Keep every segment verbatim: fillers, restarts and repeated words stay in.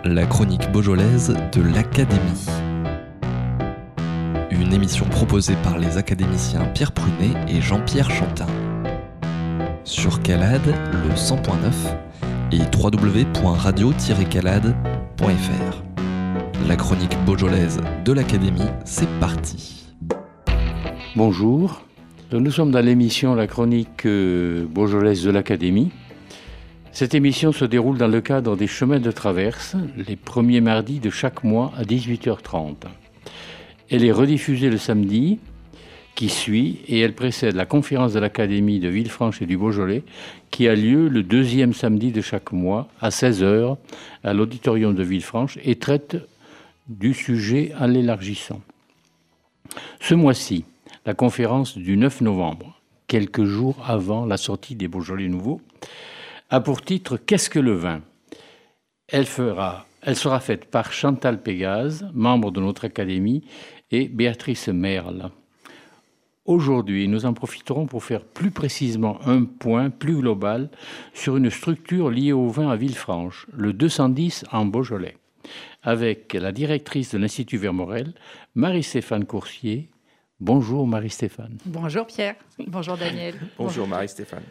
La chronique beaujolaise de l'Académie. Une émission proposée par les académiciens Pierre Prunet et Jean-Pierre Chantin. Sur Calade, le cent point neuf et w w w point radio tiret calade point f r. La chronique beaujolaise de l'Académie, c'est parti. Bonjour, nous sommes dans l'émission La chronique beaujolaise de l'Académie. Cette émission se déroule dans le cadre des chemins de traverse, les premiers mardis de chaque mois à dix-huit heures trente. Elle est rediffusée le samedi qui suit et elle précède la conférence de l'Académie de Villefranche et du Beaujolais qui a lieu le deuxième samedi de chaque mois à seize heures à l'auditorium de Villefranche et traite du sujet en l'élargissant. Ce mois-ci, la conférence du neuf novembre, quelques jours avant la sortie des Beaujolais nouveaux, a pour titre « Qu'est-ce que le vin ?» Elle, fera, elle sera faite par Chantal Pégase, membre de notre Académie, et Béatrice Merle. Aujourd'hui, nous en profiterons pour faire plus précisément un point plus global sur une structure liée au vin à Villefranche, le deux cent dix en Beaujolais, avec la directrice de l'Institut Vermorel, Marie-Stéphane Coursier. Bonjour Marie-Stéphane. Bonjour Pierre. Bonjour Daniel. Bonjour Marie-Stéphane.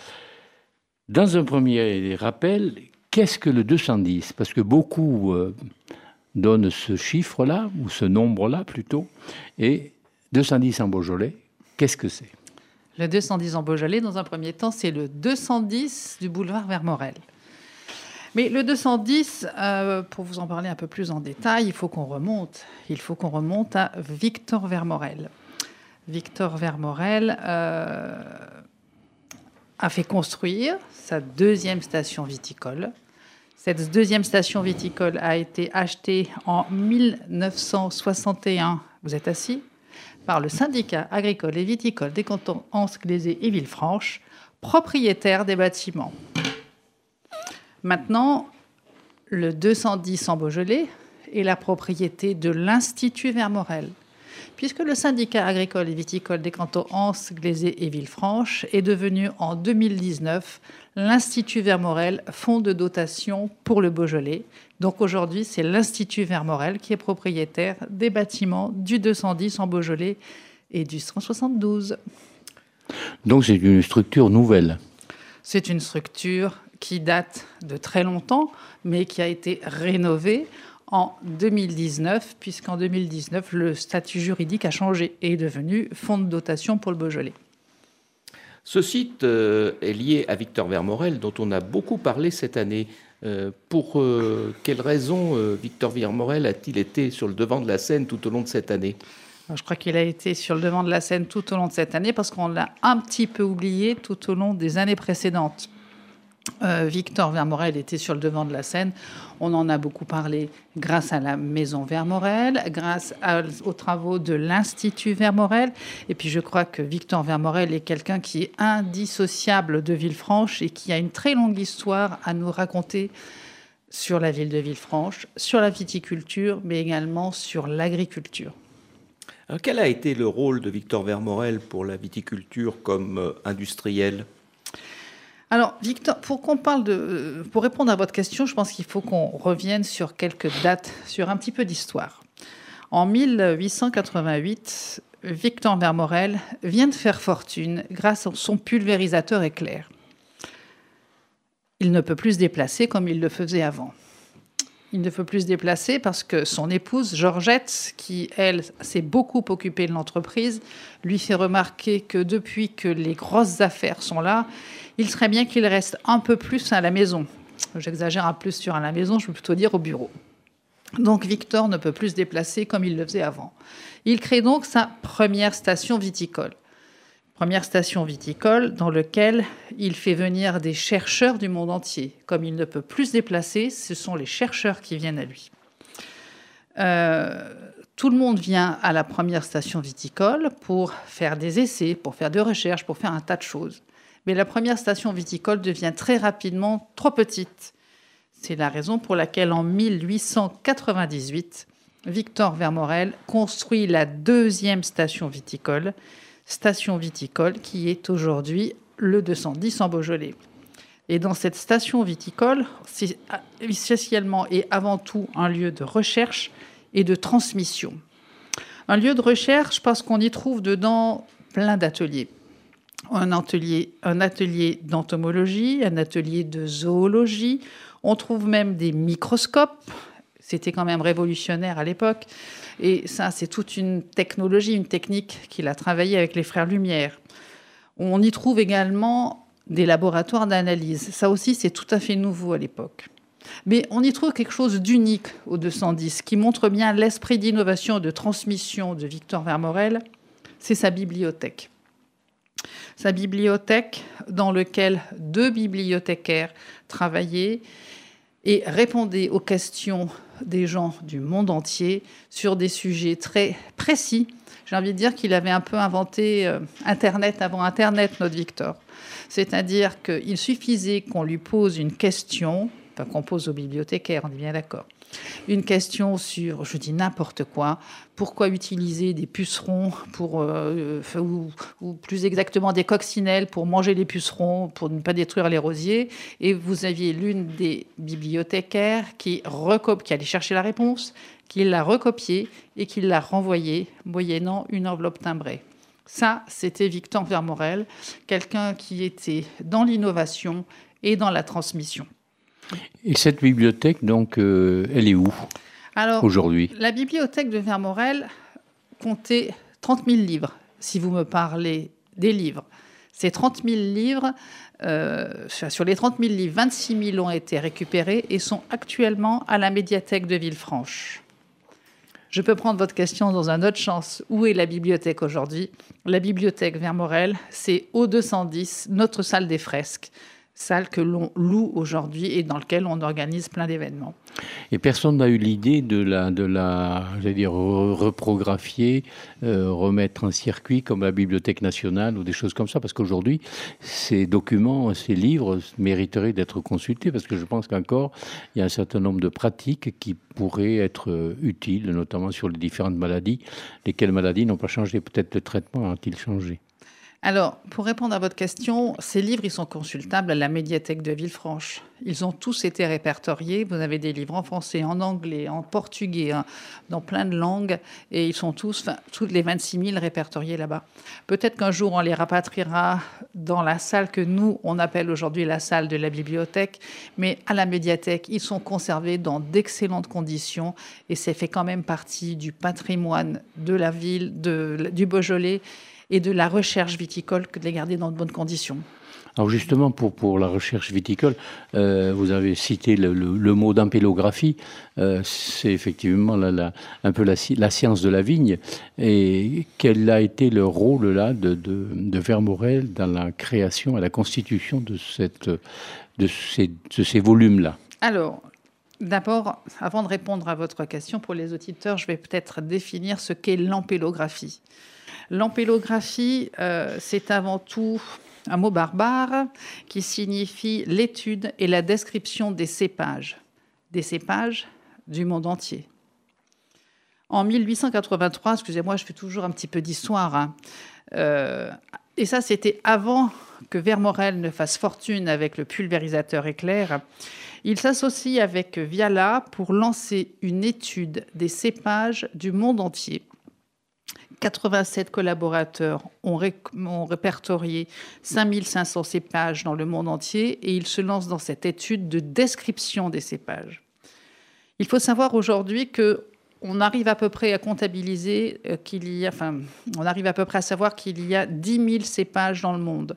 Dans un premier rappel, qu'est-ce que le deux cent dix ? Parce que beaucoup euh, donnent ce chiffre-là, ou ce nombre-là plutôt, et deux cent dix en Beaujolais, qu'est-ce que c'est ? Le deux cent dix en Beaujolais, dans un premier temps, c'est le deux cent dix du boulevard Vermorel. Mais le deux cent dix, euh, pour vous en parler un peu plus en détail, il faut qu'on remonte. Il faut qu'on remonte à Victor Vermorel. Victor Vermorel euh, a fait construire sa deuxième station viticole. Cette deuxième station viticole a été achetée en mille neuf cent soixante et un, vous êtes assis, par le syndicat agricole et viticole des cantons Anse-Glaisé et Villefranche, propriétaire des bâtiments. Maintenant, le deux cent dix en Beaujolais est la propriété de l'Institut Vermorel, puisque le syndicat agricole et viticole des cantons Anse, Glaisé et Villefranche est devenu en deux mille dix-neuf l'Institut Vermorel, fonds de dotation pour le Beaujolais. Donc aujourd'hui, c'est l'Institut Vermorel qui est propriétaire des bâtiments du deux cent dix en Beaujolais et du cent soixante-douze. Donc c'est une structure nouvelle. C'est une structure qui date de très longtemps, mais qui a été rénovée en deux mille dix-neuf, puisqu'en deux mille dix-neuf, le statut juridique a changé et est devenu fonds de dotation pour le Beaujolais. Ce site euh, est lié à Victor Vermorel, dont on a beaucoup parlé cette année. Euh, pour euh, quelles raisons euh, Victor Vermorel a-t-il été sur le devant de la scène tout au long de cette année ? Alors, je crois qu'il a été sur le devant de la scène tout au long de cette année, parce qu'on l'a un petit peu oublié tout au long des années précédentes. Euh, Victor Vermorel était sur le devant de la scène. On en a beaucoup parlé grâce à la maison Vermorel, grâce à, aux travaux de l'Institut Vermorel. Et puis je crois que Victor Vermorel est quelqu'un qui est indissociable de Villefranche et qui a une très longue histoire à nous raconter sur la ville de Villefranche, sur la viticulture, mais également sur l'agriculture. Alors, quel a été le rôle de Victor Vermorel pour la viticulture comme euh, industriel ? Alors, Victor, pour qu'on parle de, pour répondre à votre question, je pense qu'il faut qu'on revienne sur quelques dates, sur un petit peu d'histoire. En mille huit cent quatre-vingt-huit, Victor Vermorel vient de faire fortune grâce à son pulvérisateur éclair. Il ne peut plus se déplacer comme il le faisait avant. Il ne peut plus se déplacer parce que son épouse, Georgette, qui, elle, s'est beaucoup occupée de l'entreprise, lui fait remarquer que depuis que les grosses affaires sont là, il serait bien qu'il reste un peu plus à la maison. J'exagère un peu sur à la maison, je peux plutôt dire au bureau. Donc Victor ne peut plus se déplacer comme il le faisait avant. Il crée donc sa première station viticole. Première station viticole dans laquelle il fait venir des chercheurs du monde entier. Comme il ne peut plus se déplacer, ce sont les chercheurs qui viennent à lui. Euh, tout le monde vient à la première station viticole pour faire des essais, pour faire des recherches, pour faire un tas de choses. Mais la première station viticole devient très rapidement trop petite. C'est la raison pour laquelle en mille huit cent quatre-vingt-dix-huit, Victor Vermorel construit la deuxième station viticole, station viticole qui est aujourd'hui le deux cent dix en Beaujolais. Et dans cette station viticole, c'est essentiellement et avant tout un lieu de recherche et de transmission. Un lieu de recherche parce qu'on y trouve dedans plein d'ateliers. Un atelier, un atelier d'entomologie, un atelier de zoologie. On trouve même des microscopes. C'était quand même révolutionnaire à l'époque. Et ça, c'est toute une technologie, une technique qu'il a travaillé avec les frères Lumière. On y trouve également des laboratoires d'analyse. Ça aussi, c'est tout à fait nouveau à l'époque. Mais on y trouve quelque chose d'unique au deux cent dix, qui montre bien l'esprit d'innovation et de transmission de Victor Vermorel. C'est sa bibliothèque. Sa bibliothèque dans laquelle deux bibliothécaires travaillaient et répondaient aux questions des gens du monde entier sur des sujets très précis. J'ai envie de dire qu'il avait un peu inventé euh, Internet avant Internet, notre Victor. C'est-à-dire qu'il suffisait qu'on lui pose une question, enfin qu'on pose aux bibliothécaires, on est bien d'accord, une question sur, je dis n'importe quoi, pourquoi utiliser des pucerons pour, euh, ou, ou plus exactement des coccinelles pour manger les pucerons, pour ne pas détruire les rosiers. Et vous aviez l'une des bibliothécaires qui, recop- qui allait chercher la réponse, qui l'a recopiée et qui l'a renvoyée, moyennant une enveloppe timbrée. Ça, c'était Victor Vermorel, quelqu'un qui était dans l'innovation et dans la transmission. Et cette bibliothèque, donc, euh, elle est où Alors, aujourd'hui ? La bibliothèque de Vermorel comptait trente mille livres, si vous me parlez des livres. Ces trente mille livres, euh, sur les trente mille livres, vingt-six mille ont été récupérés et sont actuellement à la médiathèque de Villefranche. Je peux prendre votre question dans un autre sens. Où est la bibliothèque aujourd'hui ? La bibliothèque Vermorel, c'est au deux cent dix, notre salle des fresques. Salle que l'on loue aujourd'hui et dans laquelle on organise plein d'événements. Et personne n'a eu l'idée de la, de la j'allais dire, reprographier, euh, remettre un circuit comme la Bibliothèque nationale ou des choses comme ça, parce qu'aujourd'hui, ces documents, ces livres mériteraient d'être consultés, parce que je pense qu'encore, il y a un certain nombre de pratiques qui pourraient être utiles, notamment sur les différentes maladies. Lesquelles maladies n'ont pas changé ? Peut-être le traitement a-t-il changé ? Alors, pour répondre à votre question, ces livres, ils sont consultables à la médiathèque de Villefranche. Ils ont tous été répertoriés. Vous avez des livres en français, en anglais, en portugais, hein, dans plein de langues. Et ils sont tous, enfin, tous les vingt-six mille répertoriés là-bas. Peut-être qu'un jour, on les rapatriera dans la salle que nous, on appelle aujourd'hui la salle de la bibliothèque. Mais à la médiathèque, ils sont conservés dans d'excellentes conditions. Et ça fait quand même partie du patrimoine de la ville, de, du Beaujolais, et de la recherche viticole que de les garder dans de bonnes conditions. Alors justement, pour, pour la recherche viticole, euh, vous avez cité le, le, le mot d'ampélographie. Euh, c'est effectivement la, la, un peu la, la science de la vigne. Et quel a été le rôle là de, de, de Vermorel dans la création et la constitution de, cette, de ces, de ces volumes-là ? Alors, d'abord, avant de répondre à votre question, pour les auditeurs, je vais peut-être définir ce qu'est l'ampélographie. L'ampélographie, euh, c'est avant tout un mot barbare qui signifie l'étude et la description des cépages, des cépages du monde entier. En mille huit cent quatre-vingt-trois, excusez-moi, je fais toujours un petit peu d'histoire, hein, euh, et ça c'était avant que Vermorel ne fasse fortune avec le pulvérisateur éclair. Il s'associe avec Viala pour lancer une étude des cépages du monde entier. quatre-vingt-sept collaborateurs ont, ré- ont répertorié cinq mille cinq cents cépages dans le monde entier et ils se lancent dans cette étude de description des cépages. Il faut savoir aujourd'hui qu'on arrive à peu près à comptabiliser qu'il y a, enfin, on arrive à peu près à savoir qu'il y a dix mille cépages dans le monde.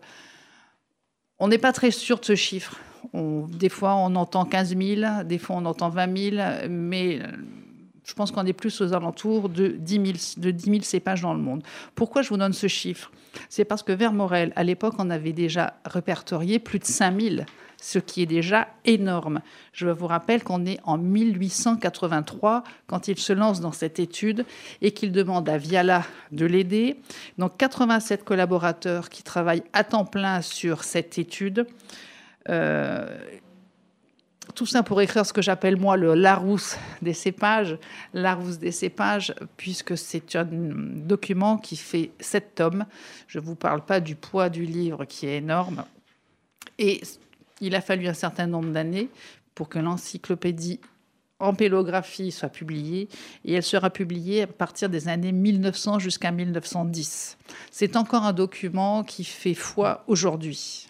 On n'est pas très sûr de ce chiffre. On, des fois, on entend quinze mille, des fois, on entend vingt mille, mais je pense qu'on est plus aux alentours de dix mille, de dix mille cépages dans le monde. Pourquoi je vous donne ce chiffre ? C'est parce que Vermorel, à l'époque, on avait déjà répertorié plus de cinq mille, ce qui est déjà énorme. Je vous rappelle qu'on est en mille huit cent quatre-vingt-trois quand il se lance dans cette étude et qu'il demande à Viala de l'aider. Donc quatre-vingt-sept collaborateurs qui travaillent à temps plein sur cette étude. Euh, Tout ça pour écrire ce que j'appelle, moi, le Larousse des cépages. Larousse des cépages, puisque c'est un document qui fait sept tomes. Je ne vous parle pas du poids du livre qui est énorme. Et il a fallu un certain nombre d'années pour que l'encyclopédie en pélographie soit publiée, et elle sera publiée à partir des années mille neuf cents jusqu'à mille neuf cent dix. C'est encore un document qui fait foi aujourd'hui.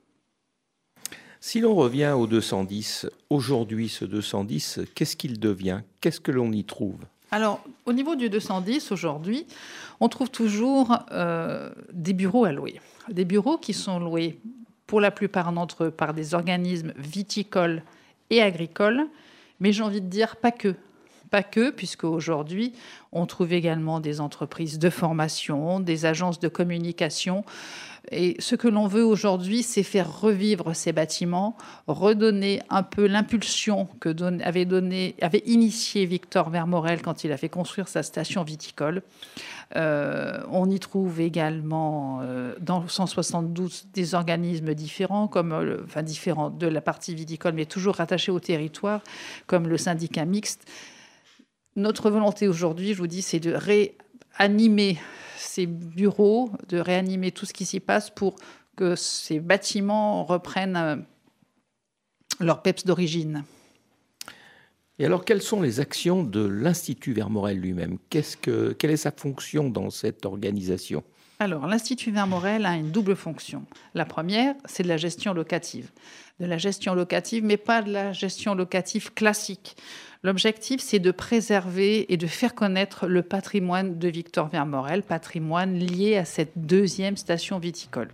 Si l'on revient au deux cent dix, aujourd'hui ce deux cent dix, qu'est-ce qu'il devient? Qu'est-ce que l'on y trouve? Alors, au niveau du deux cent dix, aujourd'hui, on trouve toujours euh, des bureaux à louer. Des bureaux qui sont loués, pour la plupart d'entre eux, par des organismes viticoles et agricoles, mais j'ai envie de dire pas que. Pas que, puisque aujourd'hui, on trouve également des entreprises de formation, des agences de communication. Et ce que l'on veut aujourd'hui, c'est faire revivre ces bâtiments, redonner un peu l'impulsion que don- avait, donné, avait initié Victor Vermorel quand il a fait construire sa station viticole. Euh, on y trouve également euh, dans cent soixante-douze des organismes différents, comme, euh, enfin différents de la partie viticole, mais toujours rattachés au territoire, comme le syndicat mixte. Notre volonté aujourd'hui, je vous dis, c'est de réanimer ces bureaux, de réanimer tout ce qui s'y passe pour que ces bâtiments reprennent leur peps d'origine. Et alors, quelles sont les actions de l'Institut Vermorel lui-même? Qu'est-ce que, quelle est sa fonction dans cette organisation? Alors, l'Institut Vermorel a une double fonction. La première, c'est de la gestion locative. De la gestion locative, mais pas de la gestion locative classique. L'objectif, c'est de préserver et de faire connaître le patrimoine de Victor Vermorel, patrimoine lié à cette deuxième station viticole.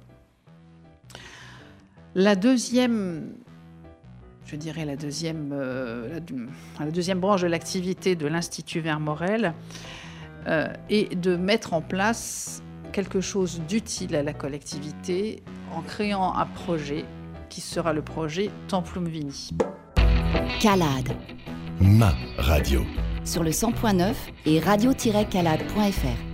La deuxième, je dirais la deuxième, euh, la, la deuxième branche de l'activité de l'Institut Vermorel euh, est de mettre en place quelque chose d'utile à la collectivité en créant un projet qui sera le projet Templum Vini. Calade. Ma radio. Sur le cent point neuf et radio tiret calade point f r.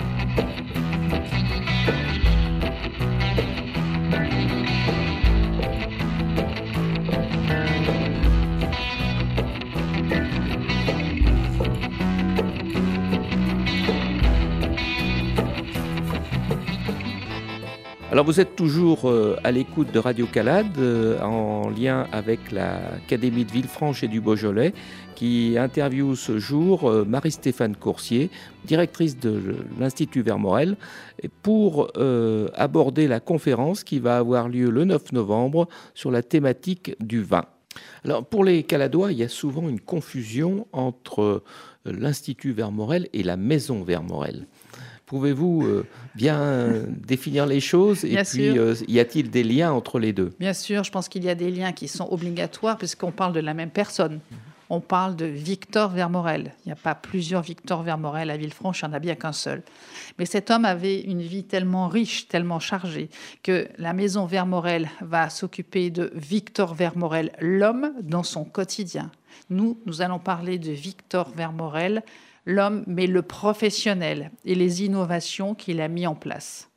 Alors vous êtes toujours à l'écoute de Radio Calade, en lien avec l'Académie de Villefranche et du Beaujolais, qui interviewe ce jour Marie-Stéphane Coursier, directrice de l'Institut Vermorel, pour euh, aborder la conférence qui va avoir lieu le neuf novembre sur la thématique du vin. Alors pour les Caladois, il y a souvent une confusion entre l'Institut Vermorel et la Maison Vermorel. Pouvez-vous euh, bien définir les choses? Et bien puis, euh, y a-t-il des liens entre les deux? Bien sûr, je pense qu'il y a des liens qui sont obligatoires puisqu'on parle de la même personne. On parle de Victor Vermorel. Il n'y a pas plusieurs Victor Vermorel à Villefranche, il n'y en a bien qu'un seul. Mais cet homme avait une vie tellement riche, tellement chargée, que la maison Vermorel va s'occuper de Victor Vermorel, l'homme, dans son quotidien. Nous, nous allons parler de Victor Vermorel, l'homme, mais le professionnel et les innovations qu'il a mis en place.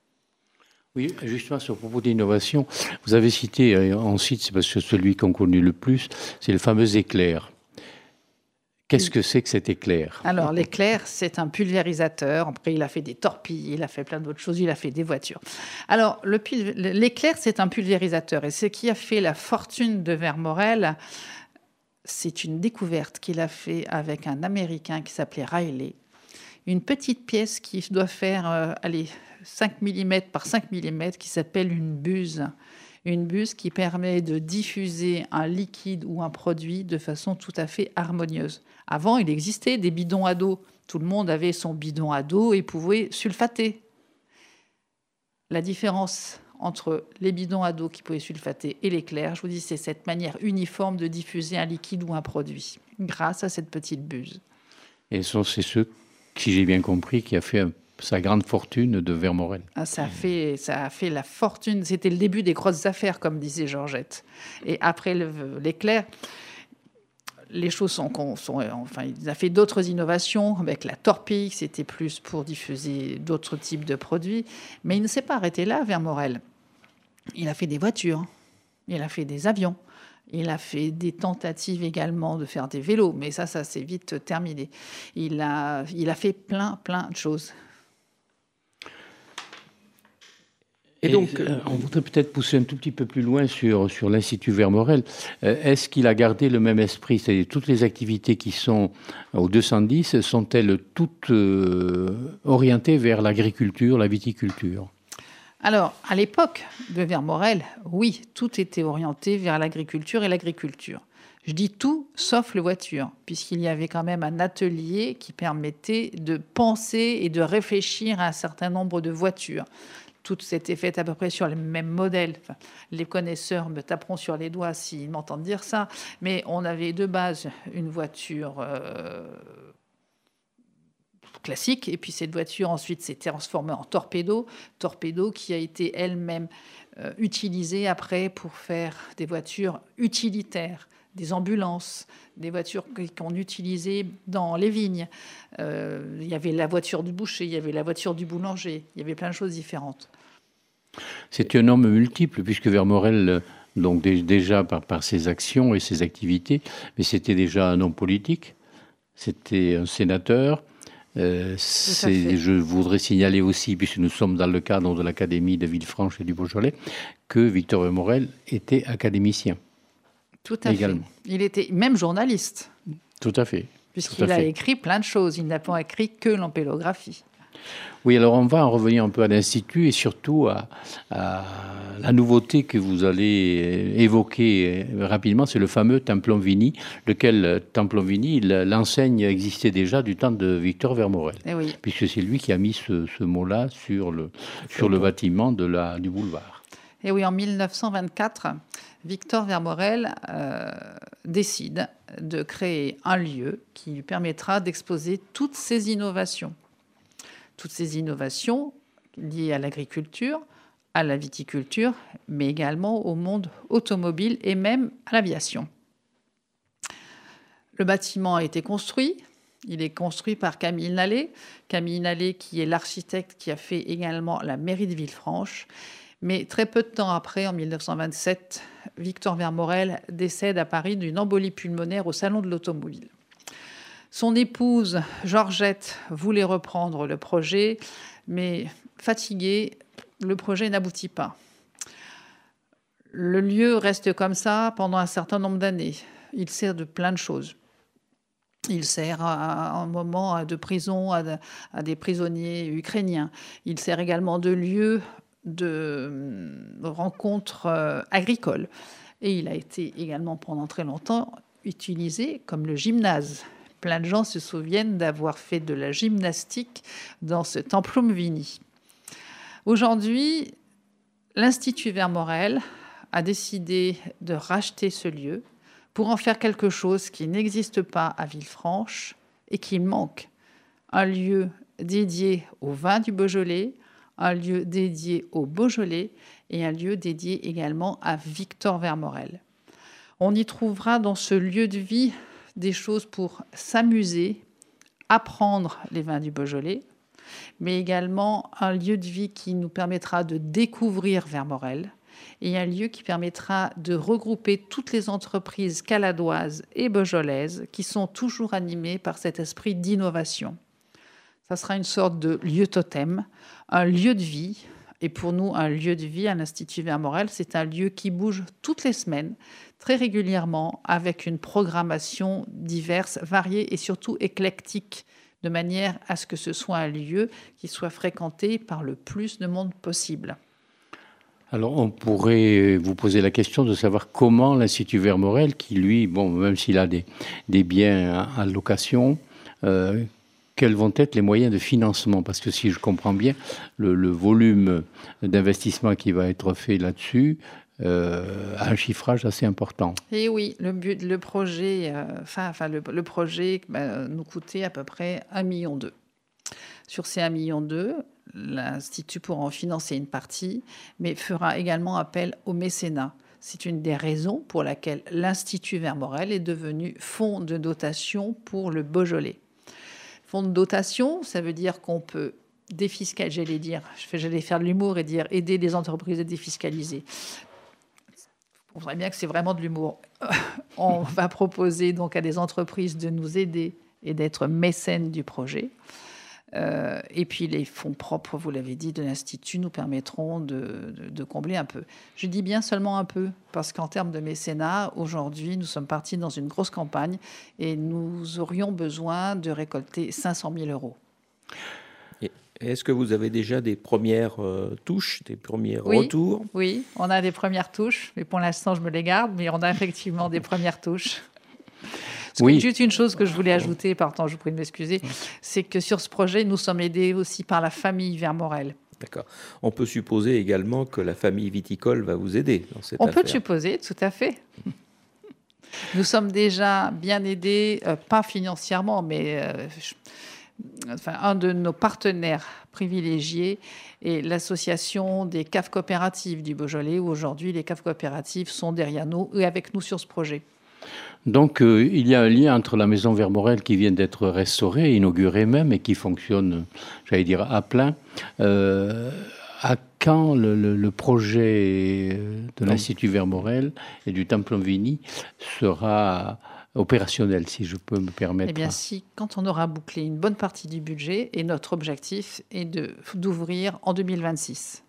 Oui, justement, sur propos d'innovation, vous avez cité en site, c'est parce que celui qu'on connaît le plus, c'est le fameux éclair. Qu'est-ce que c'est que cet éclair? Alors, l'éclair, c'est un pulvérisateur. Après, il a fait des torpilles, il a fait plein d'autres choses, il a fait des voitures. Alors, le pulv... l'éclair, c'est un pulvérisateur. Et ce qui a fait la fortune de Vermorel, c'est une découverte qu'il a fait avec un Américain qui s'appelait Riley. Une petite pièce qui doit faire, euh, allez, cinq millimètres par cinq millimètres, qui s'appelle une buse. Une buse qui permet de diffuser un liquide ou un produit de façon tout à fait harmonieuse. Avant, il existait des bidons à dos. Tout le monde avait son bidon à dos et pouvait sulfater. La différence entre les bidons à dos qui pouvaient sulfater et l'éclair, je vous dis, c'est cette manière uniforme de diffuser un liquide ou un produit, grâce à cette petite buse. Et c'est ce, si j'ai bien compris, qui a fait sa grande fortune de Vermorel. Ah, ça, a fait, ça a fait la fortune. C'était le début des grosses affaires, comme disait Georgette. Et après le, l'éclair, les choses sont, sont... Enfin, il a fait d'autres innovations avec la torpille. C'était plus pour diffuser d'autres types de produits. Mais il ne s'est pas arrêté là, Vermorel. Il a fait des voitures. Il a fait des avions. Il a fait des tentatives également de faire des vélos. Mais ça, ça s'est vite terminé. Il a, il a fait plein, plein de choses. Et, Et donc, euh, on voudrait peut-être pousser un tout petit peu plus loin sur, sur l'Institut Vermorel. Euh, est-ce qu'il a gardé le même esprit? C'est-à-dire, toutes les activités qui sont au deux cent dix, sont-elles toutes euh, orientées vers l'agriculture, la viticulture? Alors, à l'époque de Vermorel, oui, tout était orienté vers l'agriculture et l'agriculture. Je dis tout, sauf les voitures, puisqu'il y avait quand même un atelier qui permettait de penser et de réfléchir à un certain nombre de voitures. Tout s'était fait à peu près sur les mêmes modèles. Enfin, les connaisseurs me taperont sur les doigts s'ils m'entendent dire ça, mais on avait de base une voiture euh, classique, et puis cette voiture ensuite s'est transformée en torpedo, torpedo qui a été elle-même euh, utilisée après pour faire des voitures utilitaires, des ambulances, des voitures qu'on utilisait dans les vignes. Euh, il y avait la voiture du boucher, il y avait la voiture du boulanger, il y avait plein de choses différentes. C'est un homme multiple, puisque Vermorel, donc dé- déjà par, par ses actions et ses activités, mais c'était déjà un homme politique, c'était un sénateur. Euh, c'est, je voudrais signaler aussi, puisque nous sommes dans le cadre de l'Académie de Villefranche et du Beaujolais, que Victor Vermorel était académicien. Tout à également. fait. Il était même journaliste. Tout à fait. Puisqu'il a écrit plein de choses. Il n'a pas écrit que l'ampélographie. Oui, alors on va en revenir un peu à l'Institut et surtout à, à la nouveauté que vous allez évoquer rapidement, c'est le fameux Templon Vini, lequel Templon Vini, l'enseigne existait déjà du temps de Victor Vermorel, eh oui. puisque c'est lui qui a mis ce, ce mot-là sur le, sur le bâtiment de la, du boulevard. Et oui, en mille neuf cent vingt-quatre, Victor Vermorel euh, décide de créer un lieu qui lui permettra d'exposer toutes ses innovations. Toutes ces innovations liées à l'agriculture, à la viticulture, mais également au monde automobile et même à l'aviation. Le bâtiment a été construit. Il est construit par Camille Nallet. Camille Nallet, qui est l'architecte qui a fait également la mairie de Villefranche. Mais très peu de temps après, en mille neuf cent vingt-sept, Victor Vermorel décède à Paris d'une embolie pulmonaire au Salon de l'Automobile. Son épouse, Georgette, voulait reprendre le projet, mais fatiguée, le projet n'aboutit pas. Le lieu reste comme ça pendant un certain nombre d'années. Il sert de plein de choses. Il sert à un moment de prison à, à des prisonniers ukrainiens. Il sert également de lieu de rencontres agricoles. Et il a été également pendant très longtemps utilisé comme le gymnase. Plein de gens se souviennent d'avoir fait de la gymnastique dans ce Templum Vini. Aujourd'hui, l'Institut Vermorel a décidé de racheter ce lieu pour en faire quelque chose qui n'existe pas à Villefranche et qui manque. Un lieu dédié au vin du Beaujolais, un lieu dédié au Beaujolais et un lieu dédié également à Victor Vermorel. On y trouvera dans ce lieu de vie des choses pour s'amuser, apprendre les vins du Beaujolais, mais également un lieu de vie qui nous permettra de découvrir Vermorel et un lieu qui permettra de regrouper toutes les entreprises caladoises et beaujolaises qui sont toujours animées par cet esprit d'innovation. Ça sera une sorte de lieu totem, un lieu de vie. Et pour nous, un lieu de vie à l'Institut Vermorel, c'est un lieu qui bouge toutes les semaines, très régulièrement, avec une programmation diverse, variée et surtout éclectique, de manière à ce que ce soit un lieu qui soit fréquenté par le plus de monde possible. Alors, on pourrait vous poser la question de savoir comment l'Institut Vermorel, qui lui, bon, même s'il a des, des biens à, à location, euh, quels vont être les moyens de financement? Parce que si je comprends bien, le, le volume d'investissement qui va être fait là-dessus euh, a un chiffrage assez important. Et oui, le, but, le projet, euh, enfin, enfin, le, le projet bah, nous coûtait à peu près un million deux. Sur ces un million deux, l'Institut pourra en financer une partie, mais fera également appel au mécénat. C'est une des raisons pour laquelle l'Institut Vermorel est devenu fonds de dotation pour le Beaujolais. Fonds de dotation, ça veut dire qu'on peut défiscaliser, j'allais dire, j'allais faire de l'humour et dire aider les entreprises à défiscaliser. On voudrait bien que c'est vraiment de l'humour. On va proposer donc à des entreprises de nous aider et d'être mécènes du projet. Euh, et puis les fonds propres, vous l'avez dit, de l'Institut nous permettront de, de, de combler un peu. Je dis bien seulement un peu, parce qu'en termes de mécénat, aujourd'hui, nous sommes partis dans une grosse campagne et nous aurions besoin de récolter cinq cent mille euros. Et est-ce que vous avez déjà des premières euh, touches, des premiers oui, retours? Oui, on a des premières touches, mais pour l'instant, je me les garde, mais on a effectivement des premières touches. Oui. Juste une chose que je voulais ajouter, pardon, je vous prie de m'excuser, c'est que sur ce projet, nous sommes aidés aussi par la famille Vermorel. D'accord. On peut supposer également que la famille viticole va vous aider dans cette On affaire. peut supposer, tout à fait. Nous sommes déjà bien aidés, euh, pas financièrement, mais euh, je, enfin, un de nos partenaires privilégiés est l'association des caves coopératives du Beaujolais, où aujourd'hui les caves coopératives sont derrière nous et avec nous sur ce projet. Donc, euh, il y a un lien entre la maison Vermorel qui vient d'être restaurée, inaugurée même, et qui fonctionne, j'allais dire, à plein. Euh, à quand le, le, le projet de l'Institut Vermorel et du Templum Vini sera opérationnel, si je peux me permettre? Eh bien, si, quand on aura bouclé une bonne partie du budget, et notre objectif est de, d'ouvrir en deux mille vingt-six.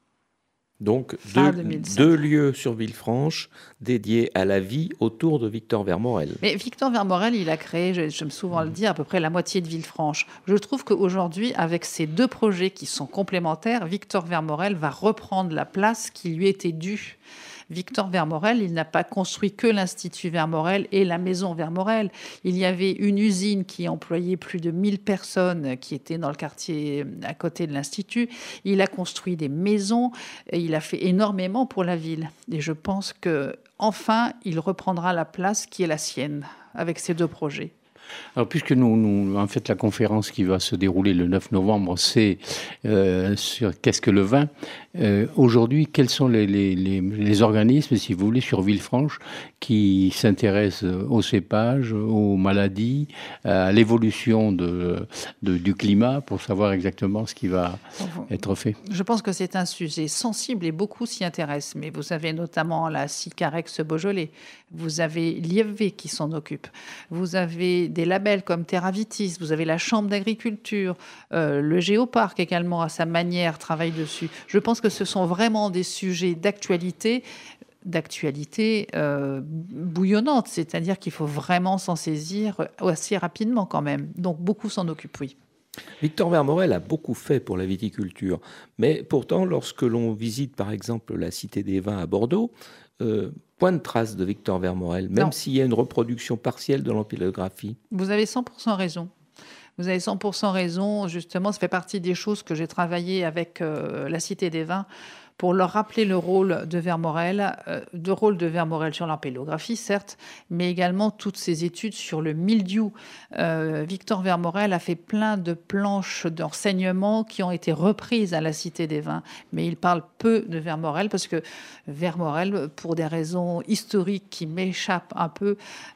Donc, deux, deux lieux sur Villefranche dédiés à la vie autour de Victor Vermorel. Mais Victor Vermorel, il a créé, je, j'aime souvent le dire, à peu près la moitié de Villefranche. Je trouve qu'aujourd'hui, avec ces deux projets qui sont complémentaires, Victor Vermorel va reprendre la place qui lui était due. Victor Vermorel, il n'a pas construit que l'Institut Vermorel et la maison Vermorel. Il y avait une usine qui employait plus de mille personnes qui étaient dans le quartier à côté de l'Institut. Il a construit des maisons et il a fait énormément pour la ville. Et je pense qu'enfin, il reprendra la place qui est la sienne avec ces deux projets. Alors, puisque nous, nous, en fait, la conférence qui va se dérouler le neuf novembre, c'est euh, sur qu'est-ce que le vin. Euh, aujourd'hui, quels sont les, les, les, les organismes, si vous voulez, sur Villefranche, qui s'intéressent aux cépages, aux maladies, à l'évolution de, de, du climat, pour savoir exactement ce qui va être fait? Je pense que c'est un sujet sensible et beaucoup s'y intéressent. Mais vous avez notamment la Cicarex Beaujolais, vous avez l'I F V qui s'en occupe, vous avez des labels comme Terravitis, vous avez la Chambre d'agriculture, euh, le Géoparc également à sa manière travaille dessus. Je pense que ce sont vraiment des sujets d'actualité, d'actualité euh, bouillonnante, c'est-à-dire qu'il faut vraiment s'en saisir assez rapidement quand même. Donc beaucoup s'en occupent, oui. Victor Vermorel a beaucoup fait pour la viticulture, mais pourtant, lorsque l'on visite par exemple la Cité des Vins à Bordeaux, euh, point de trace de Victor Vermorel, même non. S'il y a une reproduction partielle de l'ampélographie. Vous avez cent pour cent raison. Vous avez cent pour cent raison. Justement, ça fait partie des choses que j'ai travaillé avec euh, la Cité des Vins pour leur rappeler le rôle de Vermorel, euh, le rôle de Vermorel sur l'ampélographie, certes, mais également toutes ces études sur le mildiou. Euh, Victor Vermorel a fait plein de planches d'enseignement qui ont été reprises à la Cité des Vins, mais il parle peu de Vermorel parce que Vermorel, pour des raisons historiques qui m'échappent un peu,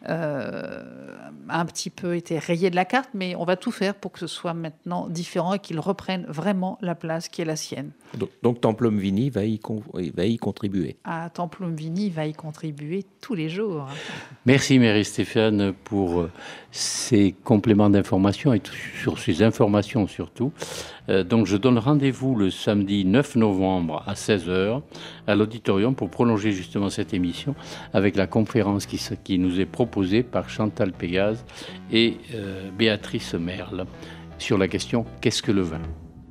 euh, a un petit peu été rayé de la carte, mais on va tout faire pour que ce soit maintenant différent et qu'il reprenne vraiment la place qui est la sienne. Donc, donc Templum Vini va y, con, va y contribuer. Ah, Templum Vini va y contribuer tous les jours. Merci Marie-Stéphane pour ces compléments d'information et sur ces informations surtout. Euh, donc je donne rendez-vous le samedi neuf novembre à seize heures à l'auditorium pour prolonger justement cette émission avec la conférence qui, qui nous est proposée par Chantal Pégase et euh, Béatrice Merle sur la question « Qu'est-ce que le vin ?»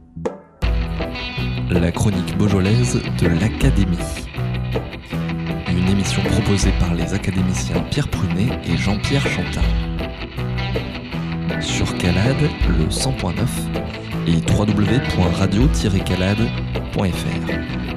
La chronique beaujolaise de l'Académie. Une émission proposée par les académiciens Pierre Prunet et Jean-Pierre Chantin. Sur Calade, le cent point neuf et w w w point radio tiret calade point f r.